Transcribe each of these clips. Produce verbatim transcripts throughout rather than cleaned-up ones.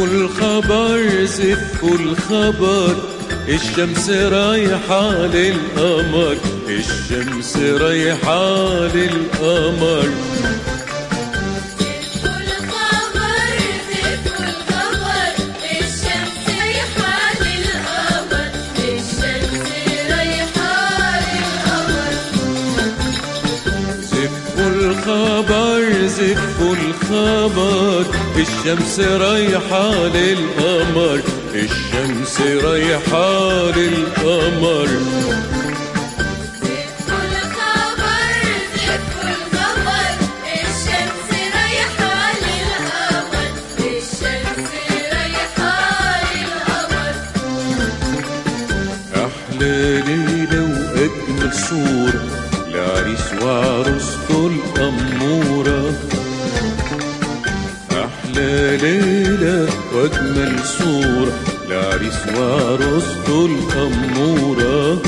الخبر زفوا الخبر، الشمس رايحة للقمر، الشمس رايحة للقمر. الخبر زفوا الخبر، الشمس رايحة للقمر، الشمس رايحة للقمر. زفوا الخبر زفوا الخبر، الشمس رايحة للقمر، الشمس رايحة للقمر. أحلى ليلة وأجمل صورة لعريس وعروسته الأمورة، أحلى ليلة وأجمل صورة لعريس وعروسته الأمورة.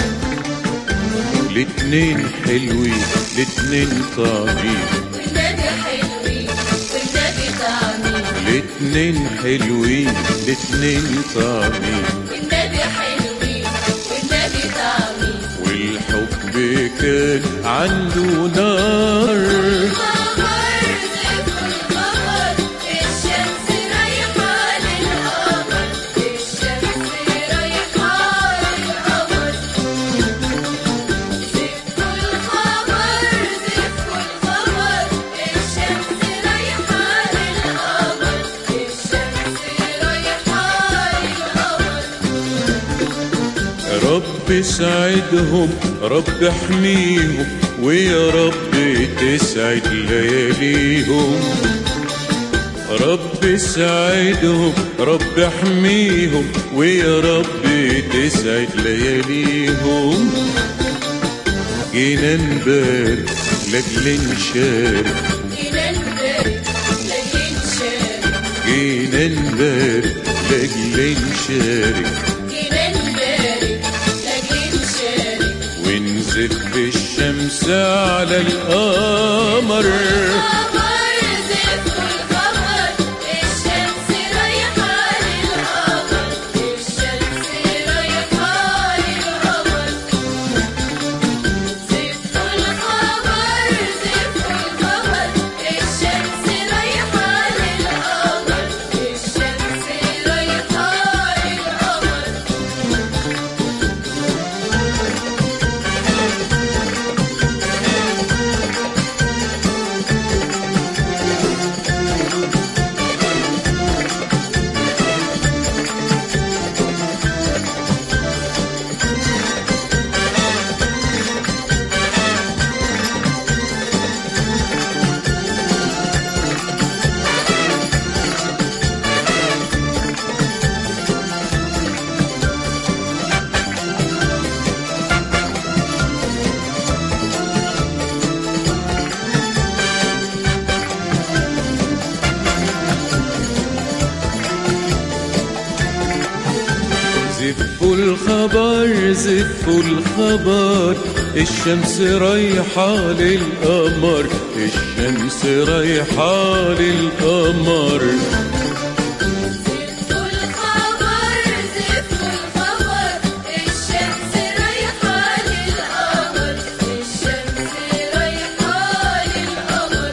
الاتنين حلوين الاتنين طعمين، والنبي حلوين والنبي طعمين، الاتنين حلوين الاتنين طعمين، والنبي حلوين والنبي طعمين. والحب كان عنده نار. الخبر زفوا الخبر، الشمس رايحة للقمر، الشمس رايحة للقمر. زفوا الخبر زفوا الخبر، الشمس رايحة للقمر، الشمس رايحة للقمر. رب ساعدهم رب احميهم، ويا رب تسعد لياليهم. رب ساعدهم رب احميهم، ويا رب تسعد لياليهم. جينا نبارك لاجل نشارك، جينا نبارك لاجل نشارك، جينا نبارك لاجل نشارك، جينا نبارك لاجل نشارك. ونزف الشمس على القمر. الخبر زفوا الخبر، الشمس رايحة للقمر، الشمس رايحة للقمر. زفوا الخبر زفوا الخبر، الشمس رايحة للقمر، الشمس رايحة للقمر. زفوا الخبر زفوا الخبر، الشمس رايحة للقمر، الشمس رايحة للقمر. زفوا الخبر زفوا الخبر، الشمس رايحة للقمر، الشمس رايحة للقمر.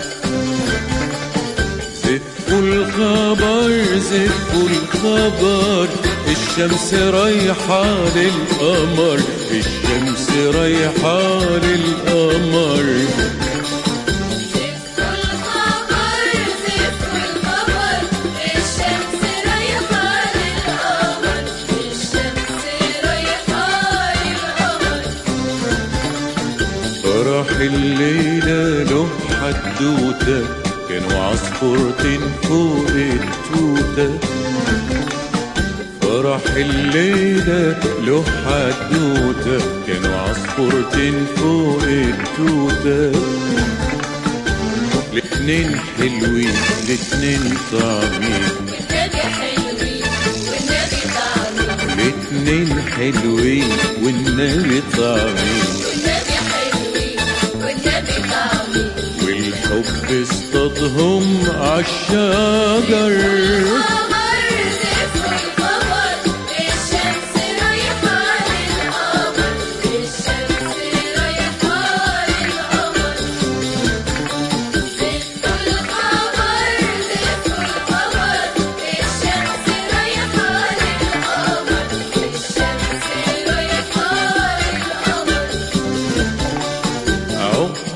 زفوا الخبر زفوا الخبر، الشمس رايحة للقمر، الشمس رايحة للقمر. زفوا الخبر زفوا الخبر، الشمس رايحة للقمر، الشمس رايحة للقمر. فرح الليلة له حدوتة، كانوا عصفورتين فوق التوتة. فرح الليلة له حدوتة، كانوا عصفورتين فوق التوتة. الاتنين حلوين الاتنين طعمين، والنبي حلوين والنبي طعمين، الاتنين حلوين والنبي طعمين. والنبي حلوين والنبي طعمين. والحب اصطادهم عالشجر. الخبر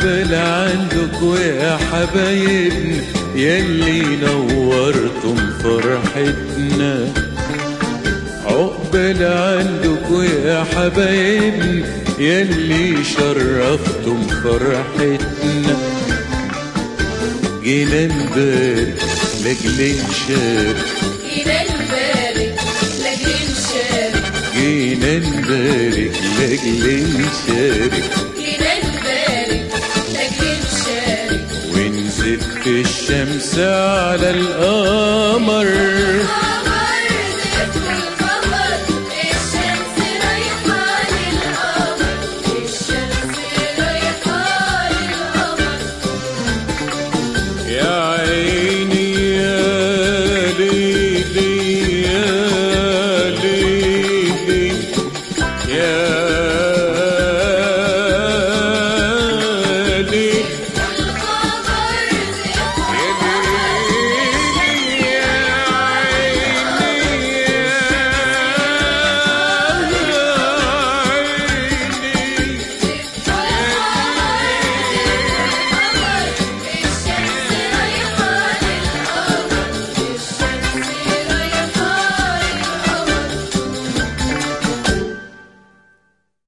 عقبال عندكوا يا حبايبنا يلي نورتم فرحتنا، عقبال عندكوا يا حبايبنا يلي شرفتم فرحتنا. جينا نبارك لاجل نشارك، جينا نبارك لاجل نشارك، جينا نبارك لاجل نشارك، جينا نبارك لاجل نشارك، ونزف الشمس على القمر، قمر زف القمر، الشمس رايحة للقمر، الشمس رايحة للقمر. يا عيني يا ليلي يا ليلي يا